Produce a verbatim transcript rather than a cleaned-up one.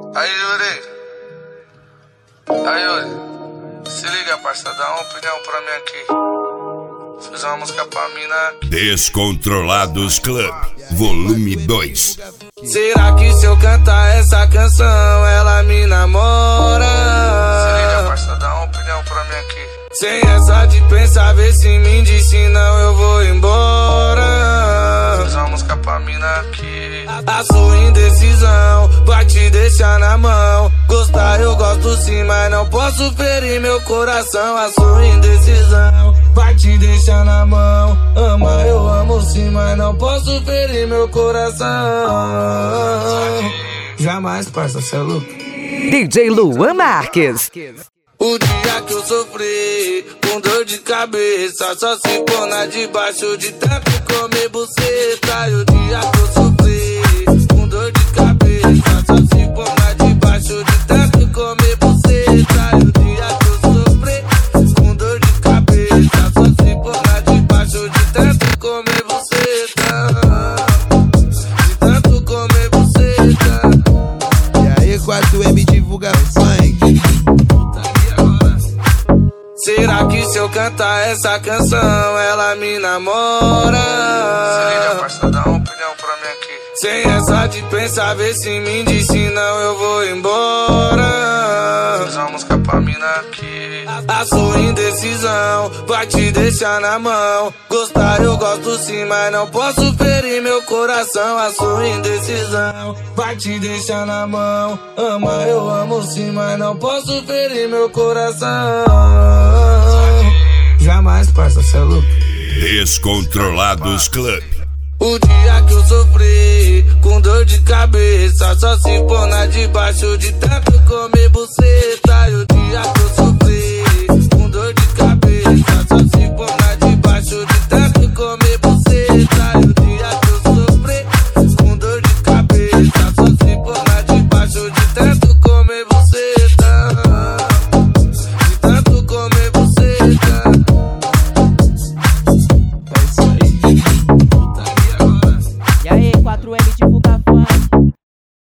Aí, Yuri. Aí, Yuri. Se liga, parça, dá uma opinião pra mim aqui. Fiz uma música pra mina aqui. Descontrolados Club, volume dois. Será que se eu cantar essa canção ela me namora? Se liga, parça, dá uma opinião pra mim aqui. Sem essa de pensar, vê se me diz, senão eu vou embora. Fiz uma música pra mina aqui. A sua indecisão vai te deixar na mão. Gostar eu gosto sim, mas não posso ferir meu coração. A sua indecisão vai te deixar na mão. Ama eu amo sim, mas não posso ferir meu coração. Jamais, parça, cê é louco. D J Luan Marques. O dia que eu sofri com dor de cabeça, só se pôr na debaixo de tanto comer buceta. E o dia que eu sofri com dor de cabeça, só se pôr na debaixo de tanto comer buceta. E o dia que eu sofri com dor de cabeça, só se pôr na debaixo de tanto comer buceta. De tanto comer buceta. E aí, quatro M divulga funk. Será que se eu cantar essa canção ela me namora? Se liga, parça, dá uma opinião pra mim aqui. Sem essa de pensar, vê se me diz, senão eu vou embora. Fiz uma música pra mina aqui. A sua indecisão vai te deixar na mão. Gostar eu gosto sim, mas não posso ferir meu coração. A sua indecisão vai te deixar na mão. Ama eu amo sim, mas não posso ferir meu coração. Jamais, parça, cê é louco. Descontrolados Club. O dia que eu sofri com dor de cabeça, só se pôr na debaixo de tanto comer buceta.